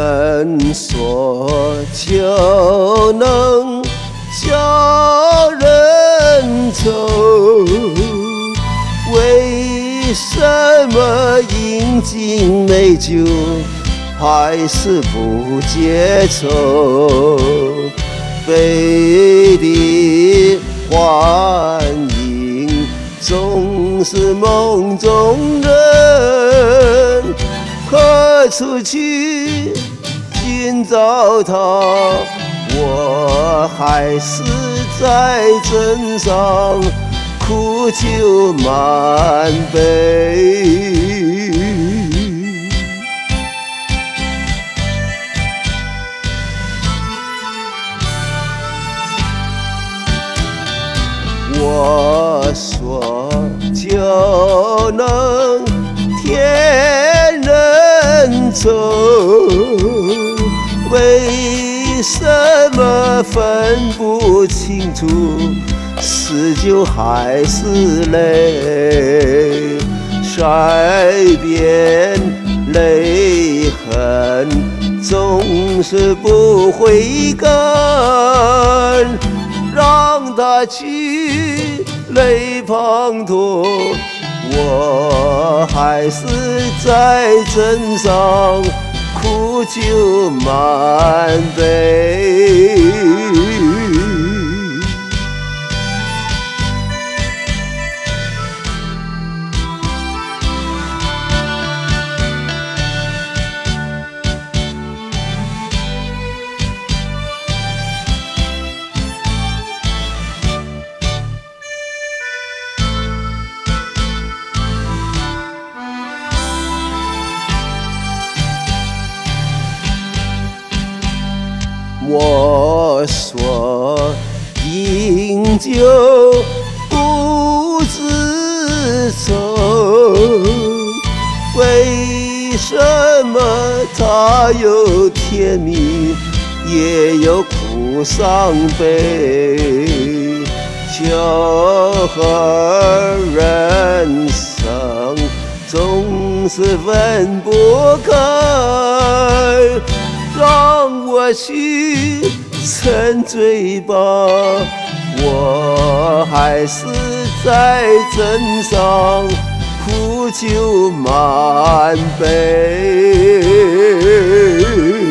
人说就能叫人愁，为什么饮尽美酒还是不解愁？悲的幻影总是梦中人，何处去寻找它？我还是在枕上苦酒满杯。我说就能天人走，为什么分不清楚是酒还是泪？腮边泪痕总是不会干，让它去泪滂沱，我还是在枕上苦酒满杯。我说饮酒不知愁，为什么它有甜蜜也有苦伤悲？酒和人生总是分不开，让我去沉醉吧，我还是在枕上苦酒满杯。